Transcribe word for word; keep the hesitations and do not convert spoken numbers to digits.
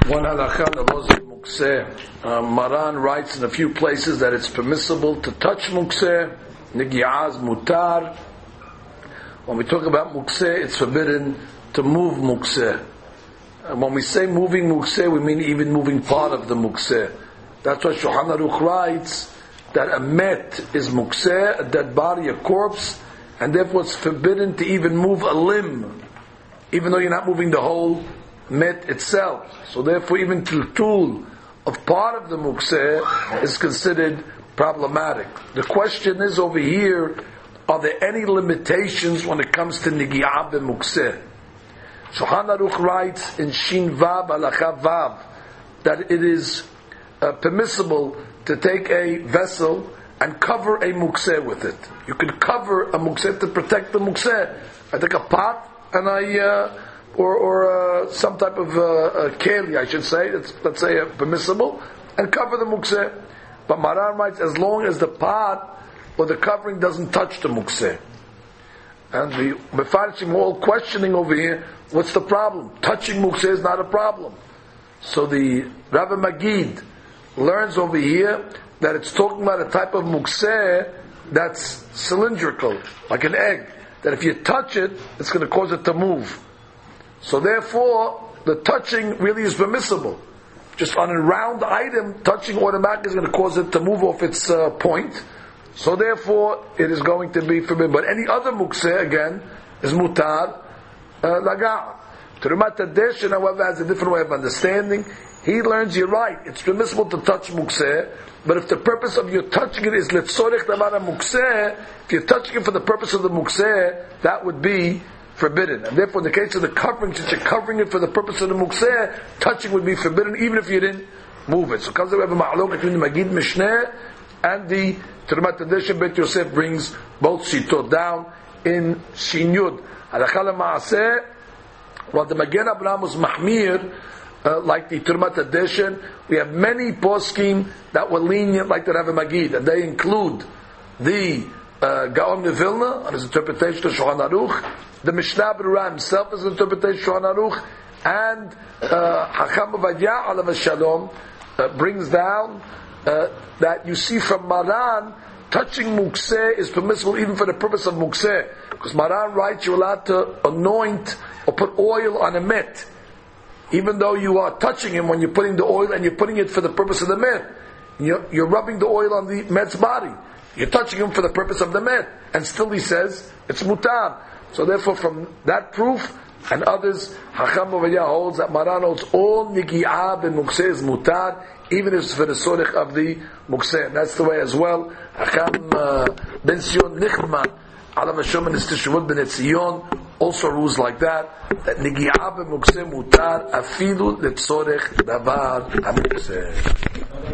One halakha lavozim mukseh. Maran writes in a few places that it's permissible to touch mukseh. Nigiaz mutar. When we talk about mukseh, it's forbidden to move mukseh. And when we say moving mukseh, we mean even moving part of the mukseh. That's why Shulchan Aruch writes that a met is mukseh, a dead body, a corpse, and therefore it's forbidden to even move a limb, even though you're not moving the whole met itself. So therefore even tiltul of part of the mukseh is considered problematic. The question is over here, are there any limitations when it comes to nigi'ah b'mukseh? Shulchan Aruch writes in Shin Vav Halakha Vav that it is uh, permissible to take a vessel and cover a mukseh with it. You can cover a mukseh to protect the mukseh. I take a pot and I, uh, or, or uh, some type of uh, keli, I should say, it's, let's say uh, permissible, and cover the mukseh. But Maran writes, as long as the pot or the covering doesn't touch the mukseh. And the Mefarshim all questioning over here, what's the problem? Touching mukseh is not a problem. So the Rabbi Magid learns over here that it's talking about a type of mukseh that's cylindrical, like an egg, that if you touch it, it's going to cause it to move. So therefore, the touching really is permissible. Just on a round item, touching automatically is going to cause it to move off its uh, point. So therefore, it is going to be forbidden. But any other mukseh, again, is mutar laga. Terumat HaDeshen, however, has a different way of understanding. He learns, you're right, it's permissible to touch mukseh, but if the purpose of your touching it is letzorech davar mukseh, if you're touching it for the purpose of the mukseh, that would be forbidden. And therefore, in the case of the covering, since you're covering it for the purpose of the mukseh, touching would be forbidden, even if you didn't move it. So, because we have a ma'alok between the Magid Mishneh and the Terumat HaDeshen, Bet Yosef brings both shitot down in Shin Yud. Halakha l'ma'aseh, while the Magen Avraham was mahmir, uh, like the Terumat HaDeshen, we have many poskim that were lenient like the Rav Magid, and they include the uh, Gaon de Vilna, on his interpretation of Shulchan Aruch, the Mishnah Berurah himself is interpretation of Shulchan Aruch, and uh, Hacham Ovadia alav shalom uh, brings down uh, that you see from Maran, touching mukseh is permissible even for the purpose of mukseh, because Maran writes you're allowed to anoint or put oil on a met, even though you are touching him when you're putting the oil and you're putting it for the purpose of the met. You're, you're rubbing the oil on the met's body. You're touching him for the purpose of the met, and still he says it's mutar. So therefore, from that proof and others, Hacham Ovadia holds that Maran holds all nigi'ah ben mukseh is mutar, even if it's for the sorech of the mukseh. That's the way as well. Hacham uh, ben Sion Nichman, Alav Hashem and his Teshuvot ben Etzion, also rules like that, that nigi'ah ben mukseh mutar, afilu letzorech davar ha-mukseh.